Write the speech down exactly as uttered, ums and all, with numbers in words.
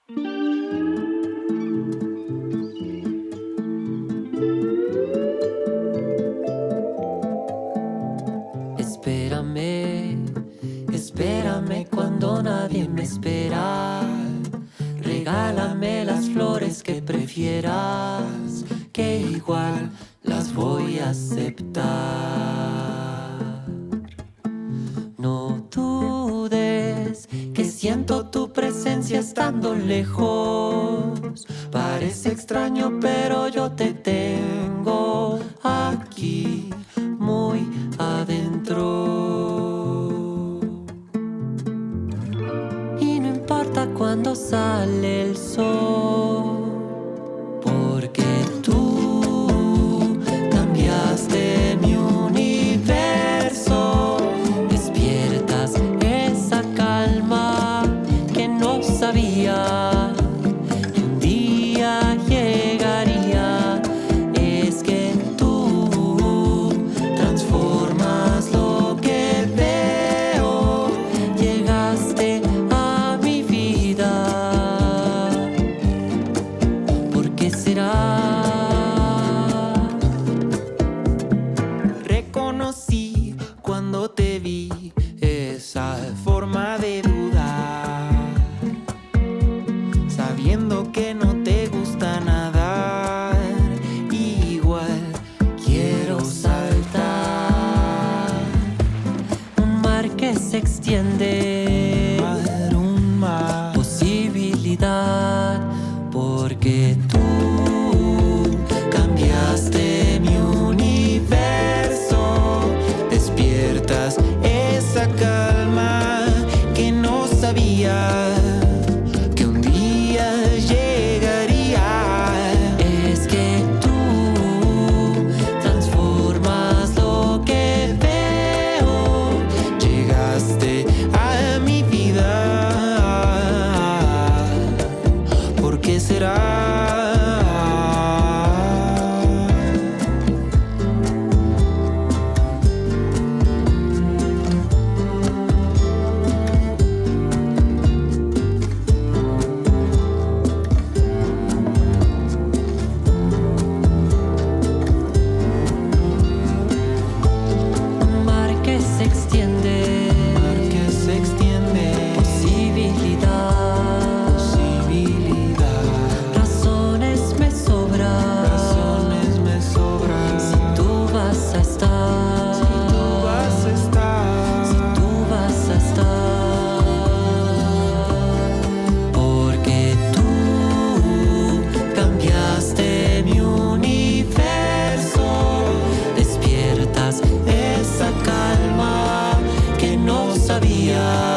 Espérame, espérame cuando nadie me espera. Regálame las flores que prefieras, que igual las voy a aceptar. No dudes que siento tu presencia estando lejos. Parece extraño, pero yo te tengo aquí, muy adentro. Y no importa cuando sale el sol, porque tú cambiaste mi universo. Despiertas esa calma que no sabía que un día llegaría. Es que tú transformas lo que veo. Llegaste a mi vida. ¿Por qué será? Reconocí cuando te vi esa forma de dudar, sabiendo que no te gusta nadar. Igual quiero saltar un mar que se extiende, mar, un mar, posibilidad, porque tú cambiaste mi universo. Despiertas esa calma que no sabía que un día llegaría. Es que tú transformas lo que veo. Llegaste a mi vida. ¿Por qué será? Un mar que se extiende, mar que se extiende, posibilidad, posibilidad. Razones me sobran, razones me sobran. Si tú vas a estar, si tú vas a estar, si tú vas a estar, porque tú cambiaste mi universo. Despiertas esa calma que no sabía